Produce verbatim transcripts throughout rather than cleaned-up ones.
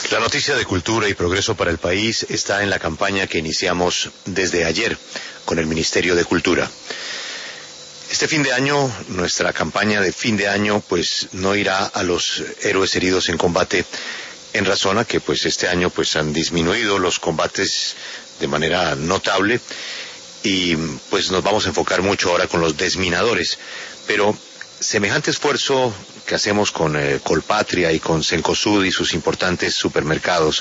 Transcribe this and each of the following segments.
La noticia de cultura y progreso para el país está en la campaña que iniciamos desde ayer con el Ministerio de Cultura. Este fin de año, nuestra campaña de fin de año, pues no irá a los héroes heridos en combate, en razón a que pues este año pues han disminuido los combates de manera notable y pues nos vamos a enfocar mucho ahora con los desminadores. Pero semejante esfuerzo que hacemos con eh, Colpatria y con Cencosud y sus importantes supermercados,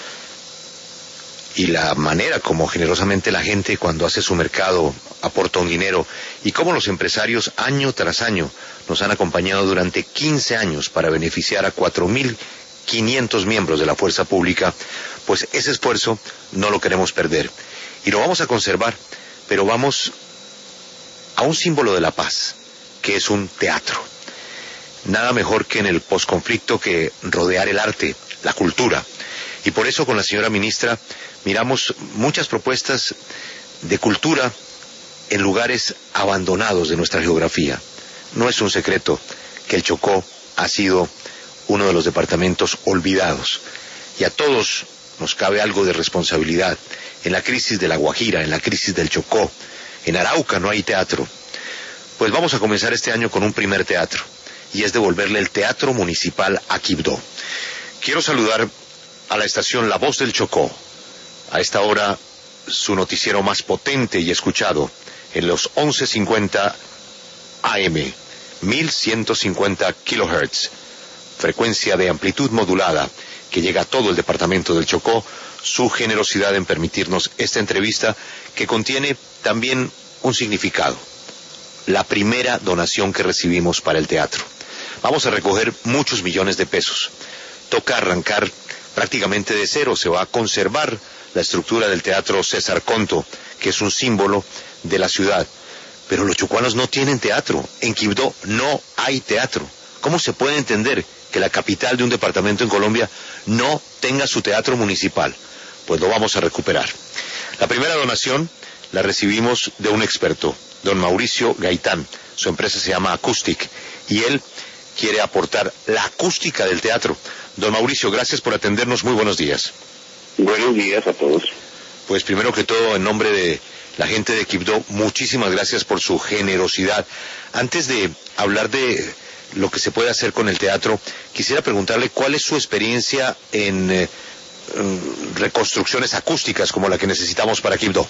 y la manera como generosamente la gente cuando hace su mercado aporta un dinero, y cómo los empresarios año tras año nos han acompañado durante quince años para beneficiar a cuatro mil quinientos miembros de la fuerza pública, pues ese esfuerzo no lo queremos perder y lo vamos a conservar, pero vamos a un símbolo de la paz, que es un teatro. Nada mejor que en el posconflicto que rodear el arte, la cultura. Y por eso con la señora ministra miramos muchas propuestas de cultura en lugares abandonados de nuestra geografía. No es un secreto que el Chocó ha sido uno de los departamentos olvidados, y a todos nos cabe algo de responsabilidad. En la crisis de La Guajira, en la crisis del Chocó, en Arauca no hay teatro. Pues vamos a comenzar este año con un primer teatro, y es devolverle el Teatro Municipal a Quibdó. Quiero saludar a la estación La Voz del Chocó. A esta hora, su noticiero más potente y escuchado, en los once cincuenta A M, mil ciento cincuenta kilohertz, frecuencia de amplitud modulada, que llega a todo el departamento del Chocó. Su generosidad en permitirnos esta entrevista, que contiene también un significado. La primera donación que recibimos para el teatro. Vamos a recoger muchos millones de pesos. Toca arrancar prácticamente de cero. Se va a conservar la estructura del Teatro César Conto, que es un símbolo de la ciudad. Pero los chocuanos no tienen teatro. En Quibdó no hay teatro. ¿Cómo se puede entender que la capital de un departamento en Colombia no tenga su teatro municipal? Pues lo vamos a recuperar. La primera donación la recibimos de un experto, don Mauricio Gaitán. Su empresa se llama Acoustic y él quiere aportar la acústica del teatro. Don Mauricio, gracias por atendernos. Muy buenos días. Buenos días a todos. Pues primero que todo, en nombre de la gente de Quibdó, muchísimas gracias por su generosidad. Antes de hablar de lo que se puede hacer con el teatro, quisiera preguntarle cuál es su experiencia en eh, reconstrucciones acústicas como la que necesitamos para Quibdó.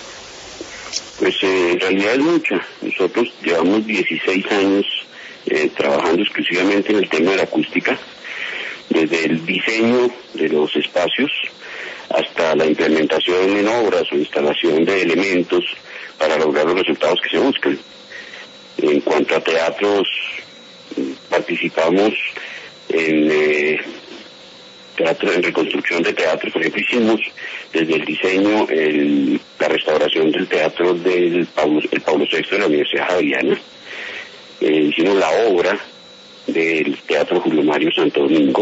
Pues eh, en realidad es mucha. Nosotros llevamos dieciséis años eh, trabajando exclusivamente en el tema de la acústica, desde el diseño de los espacios hasta la implementación en obras o instalación de elementos para lograr los resultados que se buscan. En cuanto a teatros, participamos en eh, teatro, en reconstrucción de teatros. Por ejemplo, hicimos desde el diseño el, la restauración del teatro del Pablo, el Pablo sexto de la Universidad Javeriana. Eh, hicimos la obra del Teatro Julio Mario Santo Domingo,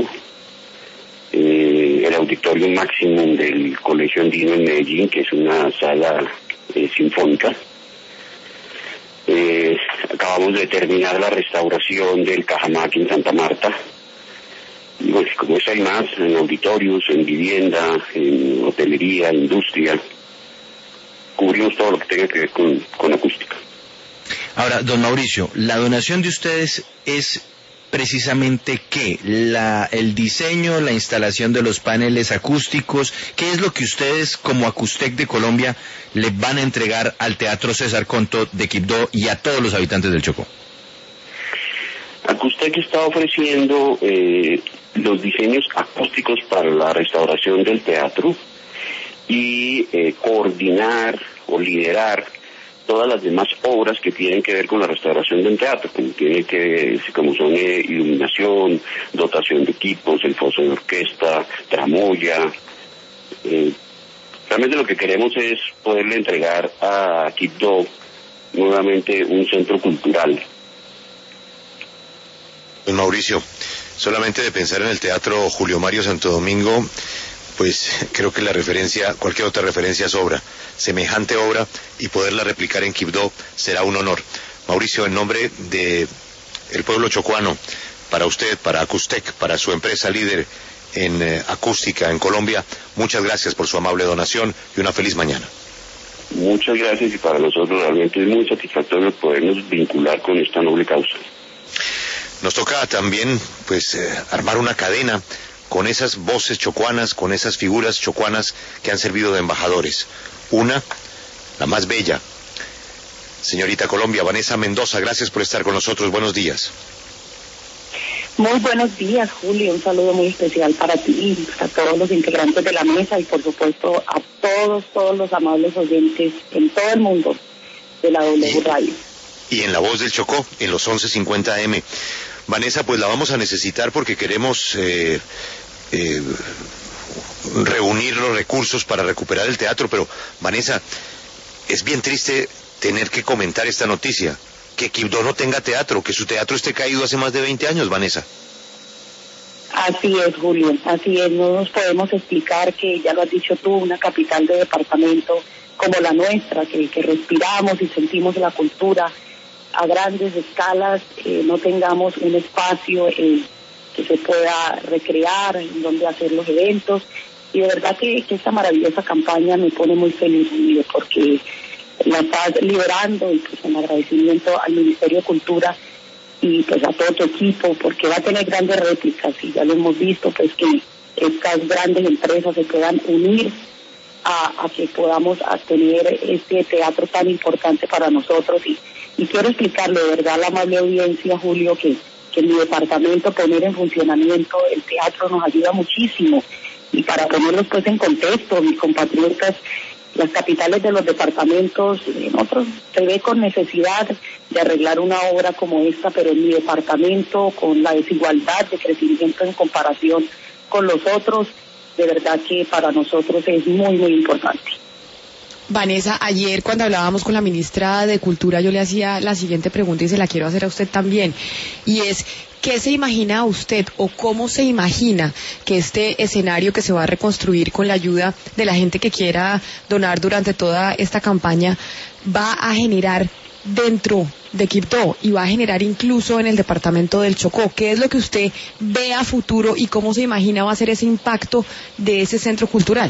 eh, el Auditorio Maximum del Colegio Andino en Medellín, que es una sala eh, sinfónica. Eh, acabamos de terminar la restauración del Cajamarca en Santa Marta. Y pues como es, hay más, en auditorios, en vivienda, en hotelería, industria. Cubrimos todo lo que tenga que ver con, con acústica. Ahora, don Mauricio, la donación de ustedes es precisamente ¿qué? La, el diseño, la instalación de los paneles acústicos. ¿Qué es lo que ustedes como Acustec de Colombia le van a entregar al Teatro César Conto de Quibdó y a todos los habitantes del Chocó? Acustec está ofreciendo eh, los diseños acústicos para la restauración del teatro y eh, coordinar o liderar todas las demás obras que tienen que ver con la restauración del teatro, como tiene que como son eh, iluminación, dotación de equipos, el foso de orquesta, tramoya. Eh, realmente lo que queremos es poderle entregar a Quibdó nuevamente un centro cultural. Don Mauricio, solamente de pensar en el Teatro Julio Mario Santo Domingo, pues creo que la referencia, cualquier otra referencia sobra. Semejante obra y poderla replicar en Quibdó será un honor. Mauricio, en nombre de el pueblo chocuano, para usted, para Acustec, para su empresa líder en eh, acústica en Colombia. Muchas gracias por su amable donación y una feliz mañana. Muchas gracias, y para nosotros realmente es muy satisfactorio podernos vincular con esta noble causa. Nos toca también pues eh, armar una cadena con esas voces chocuanas, con esas figuras chocuanas que han servido de embajadores. Una, la más bella, señorita Colombia, Vanessa Mendoza, gracias por estar con nosotros. Buenos días. Muy buenos días, Julio. Un saludo muy especial para ti, a todos los integrantes de la mesa y por supuesto a todos, todos los amables oyentes en todo el mundo de la W Radio. Y en La Voz del Chocó, en los once cincuenta A M. Vanessa, pues la vamos a necesitar porque queremos eh, eh, reunir los recursos para recuperar el teatro, pero Vanessa, es bien triste tener que comentar esta noticia, que Quibdó no tenga teatro, que su teatro esté caído hace más de veinte años, Vanessa. Así es, Julio, así es. No nos podemos explicar que, ya lo has dicho tú, una capital de departamento como la nuestra, que, que respiramos y sentimos la cultura a grandes escalas, eh, no tengamos un espacio eh, que se pueda recrear, en donde hacer los eventos. Y de verdad que, que esta maravillosa campaña me pone muy feliz, Julio, porque la estás liderando, y pues en agradecimiento al Ministerio de Cultura y pues a todo tu equipo, porque va a tener grandes réplicas, y ya lo hemos visto, pues que estas grandes empresas se puedan unir a, a que podamos a tener este teatro tan importante para nosotros. Y, y quiero explicarle de verdad a la amable audiencia, Julio, que, que en mi departamento poner en funcionamiento el teatro nos ayuda muchísimo. Y para ponerlos pues en contexto, mis compatriotas, las capitales de los departamentos, en otros se ve con necesidad de arreglar una obra como esta, pero en mi departamento, con la desigualdad de crecimiento en comparación con los otros, de verdad que para nosotros es muy, muy importante. Vanessa, ayer cuando hablábamos con la ministra de Cultura, yo le hacía la siguiente pregunta y se la quiero hacer a usted también, y es, ¿qué se imagina usted o cómo se imagina que este escenario que se va a reconstruir con la ayuda de la gente que quiera donar durante toda esta campaña va a generar dentro de Quibdó y va a generar incluso en el departamento del Chocó? ¿Qué es lo que usted ve a futuro y cómo se imagina va a ser ese impacto de ese centro cultural?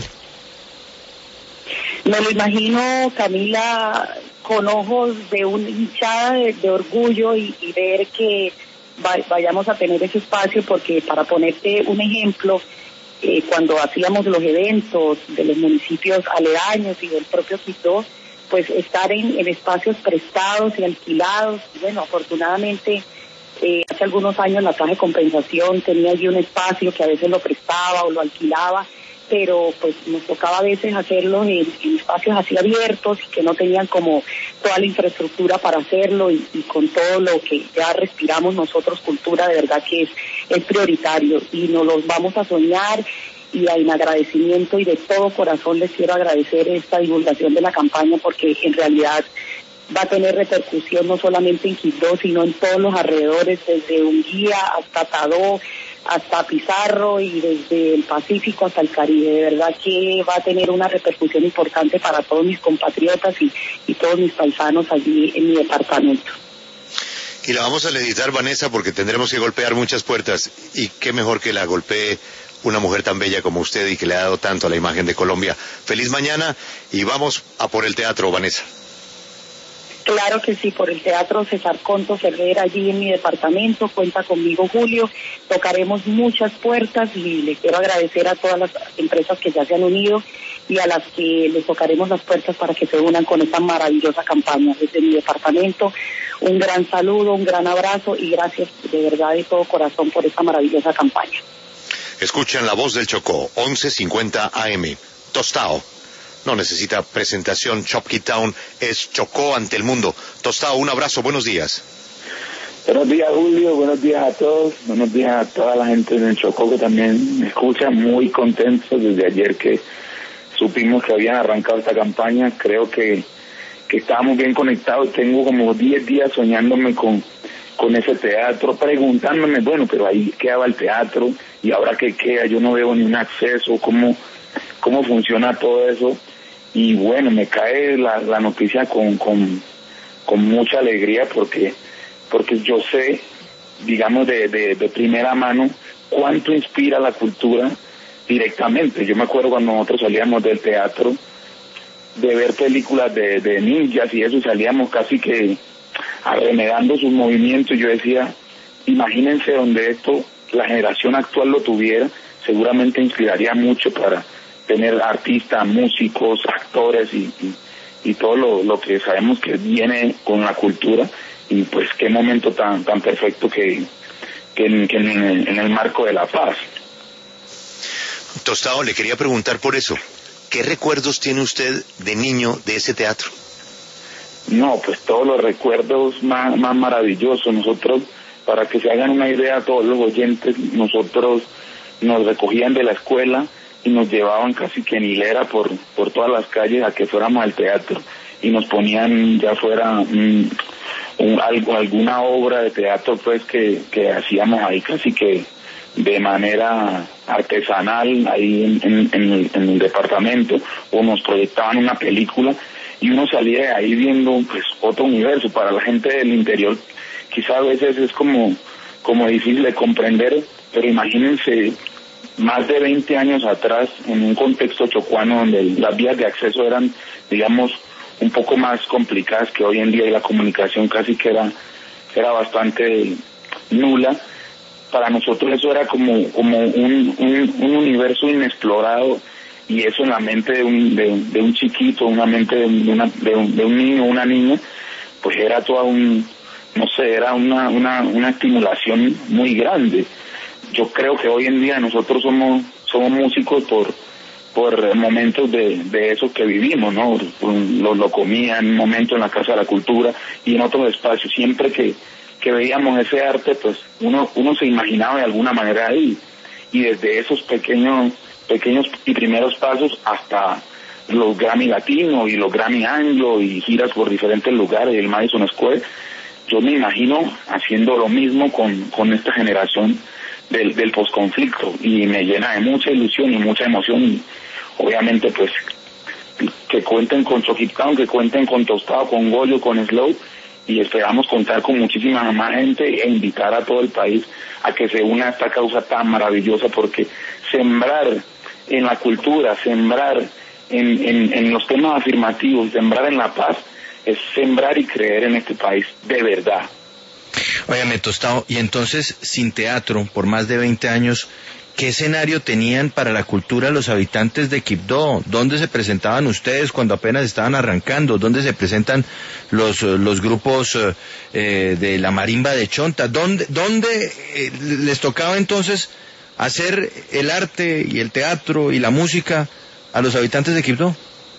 Me lo imagino, Camila, con ojos de una hinchada de, de orgullo y, y ver que va, vayamos a tener ese espacio, porque para ponerte un ejemplo, eh, cuando hacíamos los eventos de los municipios aledaños y del propio Quibdó, pues estar en, en espacios prestados y alquilados. Bueno, afortunadamente eh, hace algunos años la Caja de Compensación tenía allí un espacio que a veces lo prestaba o lo alquilaba, pero pues nos tocaba a veces hacerlo en, en espacios así abiertos y que no tenían como toda la infraestructura para hacerlo, y, y con todo lo que ya respiramos nosotros, cultura, de verdad que es, es prioritario y nos los vamos a soñar. Y en agradecimiento y de todo corazón les quiero agradecer esta divulgación de la campaña, porque en realidad va a tener repercusión no solamente en Quibdó, sino en todos los alrededores, desde Unguía hasta Tadó, hasta Pizarro, y desde el Pacífico hasta el Caribe. De verdad que va a tener una repercusión importante para todos mis compatriotas y, y todos mis paisanos allí en mi departamento. Y la vamos a necesitar, Vanessa, porque tendremos que golpear muchas puertas, y qué mejor que la golpee una mujer tan bella como usted y que le ha dado tanto a la imagen de Colombia. Feliz mañana y vamos a por el teatro, Vanessa. Claro que sí, por el Teatro César Conto Ferrer, allí en mi departamento. Cuenta conmigo, Julio. Tocaremos muchas puertas y le quiero agradecer a todas las empresas que ya se han unido y a las que les tocaremos las puertas para que se unan con esta maravillosa campaña. Desde mi departamento, un gran saludo, un gran abrazo y gracias de verdad de todo corazón por esta maravillosa campaña. Escuchan La Voz del Chocó, once cincuenta A M. Tostao. No necesita presentación, Chopkey Town es Chocó ante el mundo. Tostao, un abrazo, buenos días. Buenos días, Julio, buenos días a todos, buenos días a toda la gente en el Chocó que también me escucha, muy contento desde ayer que supimos que habían arrancado esta campaña. Creo que, que estábamos bien conectados. Tengo como diez días soñándome con, con ese teatro, preguntándome, bueno, pero ahí quedaba el teatro y ahora qué queda, yo no veo ni un acceso, cómo, cómo funciona todo eso. Y bueno, me cae la, la noticia con, con, con mucha alegría porque, porque yo sé, digamos de, de, de primera mano, cuánto inspira la cultura directamente. Yo me acuerdo cuando nosotros salíamos del teatro, de ver películas de, de ninjas y eso, y salíamos casi que arremedando sus movimientos. Yo decía, imagínense donde esto, la generación actual lo tuviera, seguramente inspiraría mucho para tener artistas, músicos, actores y, y, y todo lo, lo que sabemos que viene con la cultura. Y pues qué momento tan tan perfecto que, que, en, que en, el, en el marco de la paz. Tostado, le quería preguntar por eso, ¿qué recuerdos tiene usted de niño de ese teatro? No, pues todos los recuerdos más, más maravillosos. Nosotros, para que se hagan una idea, todos los oyentes, nosotros nos recogían de la escuela y nos llevaban casi que en hilera por, por todas las calles a que fuéramos al teatro, y nos ponían ya fuera mmm, un, algo, alguna obra de teatro pues que, que hacíamos ahí casi que de manera artesanal ahí en, en, en, el, en el departamento, o nos proyectaban una película y uno salía de ahí viendo pues otro universo. Para la gente del interior quizá a veces es como, como difícil de comprender, pero imagínense más de veinte años atrás, en un contexto chocuano donde las vías de acceso eran, digamos, un poco más complicadas que hoy en día, y la comunicación casi que era, era bastante nula. Para nosotros eso era como, como un, un, un universo inexplorado, y eso en la mente de un, de, de un chiquito, una mente de, una, de, un, de un niño o una niña, pues era toda un, no sé, era una, una, una estimulación muy grande. Yo creo que hoy en día nosotros somos, somos músicos por, por momentos de, de eso que vivimos, ¿no? Lo, lo comía en un momento en la Casa de la Cultura y en otros espacios. Siempre que, que veíamos ese arte, pues uno, uno se imaginaba de alguna manera ahí. Y desde esos pequeños, pequeños y primeros pasos hasta los Grammy Latino y los Grammy Anglo y giras por diferentes lugares, el Madison Square, yo me imagino haciendo lo mismo con, con esta generación del, del posconflicto, y me llena de mucha ilusión y mucha emoción. Y obviamente pues que cuenten con Chucky Town, que cuenten con Tostado, con Goyo, con Slow, y esperamos contar con muchísima más gente e invitar a todo el país a que se una a esta causa tan maravillosa, porque sembrar en la cultura, sembrar en, en, en los temas afirmativos, sembrar en la paz, es sembrar y creer en este país de verdad. Óyame, Tostado, y entonces, sin teatro, por más de veinte años, ¿qué escenario tenían para la cultura los habitantes de Quibdó? ¿Dónde se presentaban ustedes cuando apenas estaban arrancando? ¿Dónde se presentan los, los grupos eh, de la marimba de Chonta? ¿Dónde, dónde eh, les tocaba entonces hacer el arte y el teatro y la música a los habitantes de Quibdó?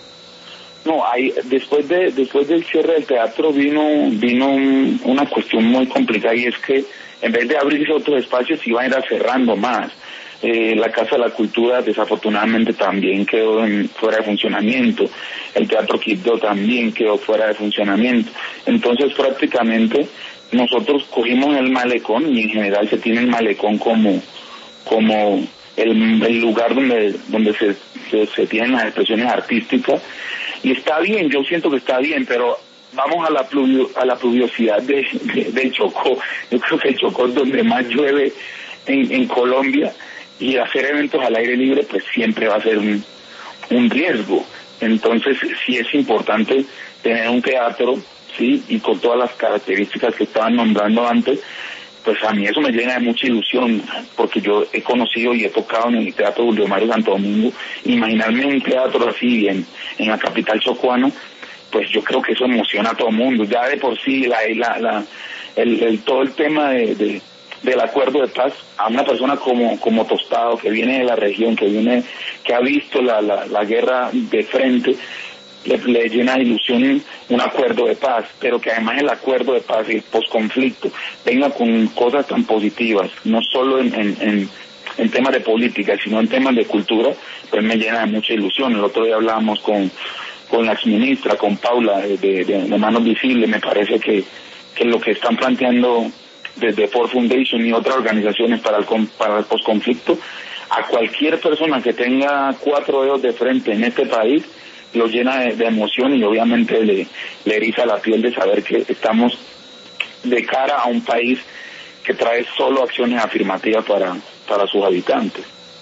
No, hay, después de después del cierre del teatro vino vino un, una cuestión muy complicada, y es que en vez de abrirse otros espacios iban a ir cerrando más. Eh, la Casa de la Cultura desafortunadamente también quedó en, fuera de funcionamiento, el Teatro Quibdó también quedó fuera de funcionamiento. Entonces prácticamente nosotros cogimos el malecón, y en general se tiene el malecón como como el, el lugar donde donde se, se, se tienen las expresiones artísticas. Y está bien, yo siento que está bien, pero vamos a la pluvio, a la pluviosidad de, de, del Chocó. Yo creo que el Chocó es donde más llueve en, en Colombia, y hacer eventos al aire libre pues siempre va a ser un, un riesgo. Entonces sí es importante tener un teatro, sí, y con todas las características que estaban nombrando antes. Pues a mí eso me llena de mucha ilusión, porque yo he conocido y he tocado en el Teatro Julio Mario Santo Domingo. Imaginarme un teatro así en, en la capital chocuana, pues yo creo que eso emociona a todo el mundo. Ya de por sí la, la, la, el, el, todo el tema de, de, del acuerdo de paz, a una persona como, como Tostado, que viene de la región, que viene, que ha visto la, la, la guerra de frente, Le, le llena de ilusión un acuerdo de paz, pero que además el acuerdo de paz y el posconflicto venga con cosas tan positivas, no solo en, en, en, en temas de política, sino en temas de cultura, pues me llena de mucha ilusión. El otro día hablábamos con, con la exministra, con Paula, de, de, de Manos Visibles. Me parece que, que lo que están planteando desde Ford Foundation y otras organizaciones para el, para el posconflicto, a cualquier persona que tenga cuatro dedos de frente en este país, lo llena de, de emoción, y obviamente le, le eriza la piel de saber que estamos de cara a un país que trae solo acciones afirmativas para, para sus habitantes.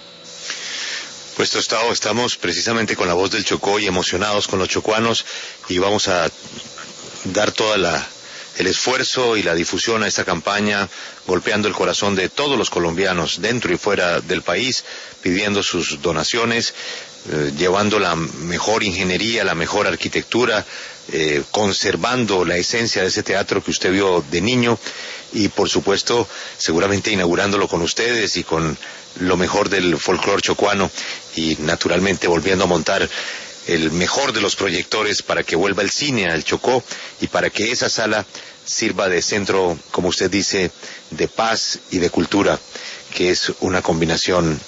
Pues Tostado, estamos precisamente con la voz del Chocó y emocionados con los chocuanos y vamos a dar toda la el esfuerzo y la difusión a esta campaña, golpeando el corazón de todos los colombianos dentro y fuera del país, pidiendo sus donaciones, eh, llevando la mejor ingeniería, la mejor arquitectura, eh, conservando la esencia de ese teatro que usted vio de niño y por supuesto seguramente inaugurándolo con ustedes y con lo mejor del folclore chocuano y naturalmente volviendo a montar el mejor de los proyectores para que vuelva el cine al Chocó y para que esa sala sirva de centro, como usted dice, de paz y de cultura, que es una combinación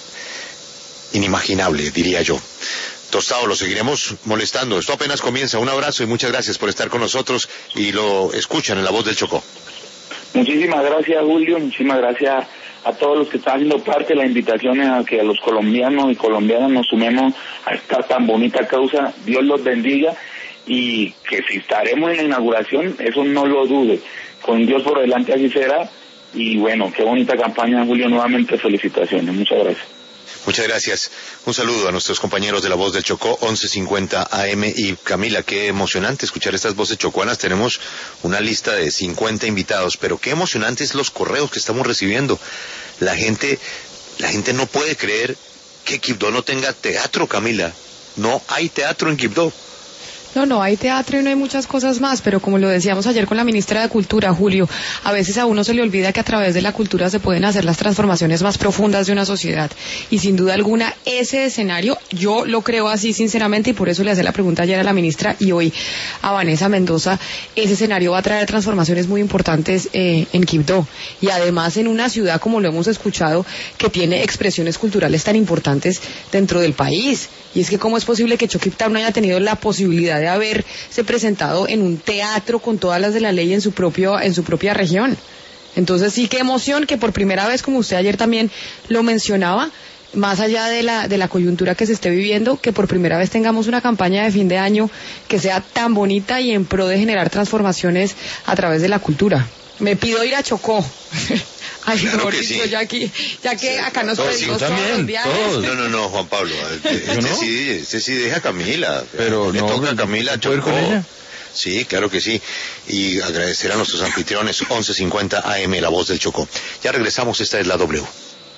inimaginable, diría yo. Tostado, lo seguiremos molestando. Esto apenas comienza. Un abrazo y muchas gracias por estar con nosotros y lo escuchan en La Voz del Chocó. Muchísimas gracias, Julio. Muchísimas gracias a todos los que están haciendo parte. La invitación es a que a los colombianos y colombianas nos sumemos a esta tan bonita causa. Dios los bendiga y que si estaremos en la inauguración, eso no lo dude. Con Dios por delante así será. Y bueno, qué bonita campaña, Julio. Nuevamente felicitaciones. Muchas gracias. Muchas gracias. Un saludo a nuestros compañeros de La Voz del Chocó, once cincuenta A M. Y Camila, qué emocionante escuchar estas voces chocuanas. Tenemos una lista de cincuenta invitados, pero qué emocionantes los correos que estamos recibiendo. La gente, la gente no puede creer que Quibdó no tenga teatro, Camila. No hay teatro en Quibdó. No, no, hay teatro y no hay muchas cosas más, pero como lo decíamos ayer con la ministra de Cultura, Julio, a veces a uno se le olvida que a través de la cultura se pueden hacer las transformaciones más profundas de una sociedad. Y sin duda alguna, ese escenario, yo lo creo así sinceramente, y por eso le hacía la pregunta ayer a la ministra y hoy a Vanessa Mendoza, ese escenario va a traer transformaciones muy importantes eh, en Quibdó. Y además en una ciudad, como lo hemos escuchado, que tiene expresiones culturales tan importantes dentro del país. Y es que cómo es posible que Choquipta no haya tenido la posibilidad de haberse presentado en un teatro con todas las de la ley en su propio, en su propia región. Entonces sí, qué emoción que por primera vez, como usted ayer también lo mencionaba, más allá de la, de la coyuntura que se esté viviendo, que por primera vez tengamos una campaña de fin de año que sea tan bonita y en pro de generar transformaciones a través de la cultura. Me pido ir a Chocó. Ay, claro no, que listo, sí. ya aquí, ya que Sí, acá nos todos, pedimos sí, todos también, los viajes. todos. No, no, no, Juan Pablo. Este no? sí, este sí deja a Camila. Pero le no, toca a ¿no Camila puedo ir con Chocó. ella? Sí, claro que sí. Y agradecer a nuestros anfitriones, once cincuenta A M, La Voz del Chocó. Ya regresamos, esta es la W.